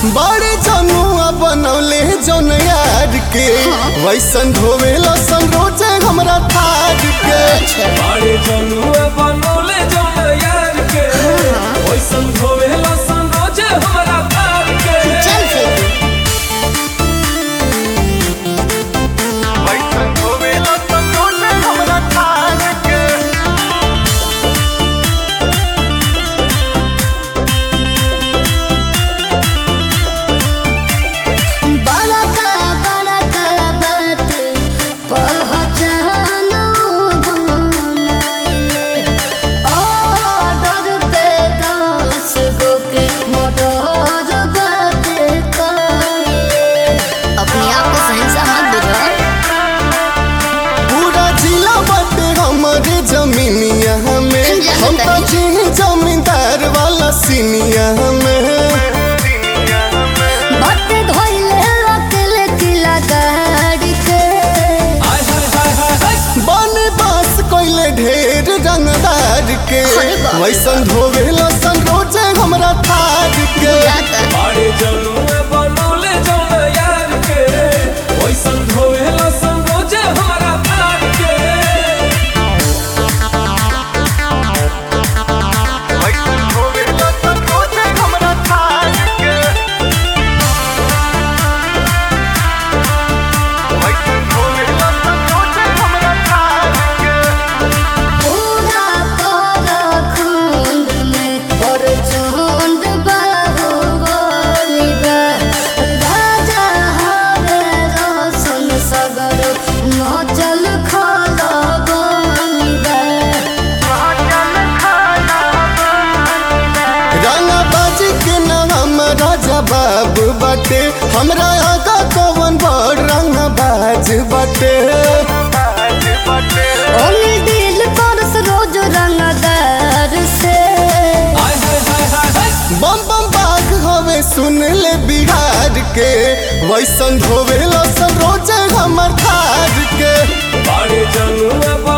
बड़े जनुआ बनौले जौन यार के वैसन धोवे लसन रोजे हमरा थार के बड़े जनुआ बनौले जौन यार के वैसन धोवे लसन रोजे हमरा थार के वैसन धोवे लसन रोजे हमरा थार के जमीनिया में हम तो जी जमींदार वाला सीनिया में बने बास कोइले ढेर रंगदार के वैसन धोवे लसन रोजे हमरा थार के बड़े जनुआ बनौले जौन यार के वैसन धोवे लसन रोजे हमरा थार के बाबू बाटे हमरा आगा कौन बड़ रंग बाज बाटे दिल परस रोज रंगदार से बम बम बाग हवे सुन ले बिहार के वैसन धोवे लसन रोजे हमर थार के बड़े जनुआ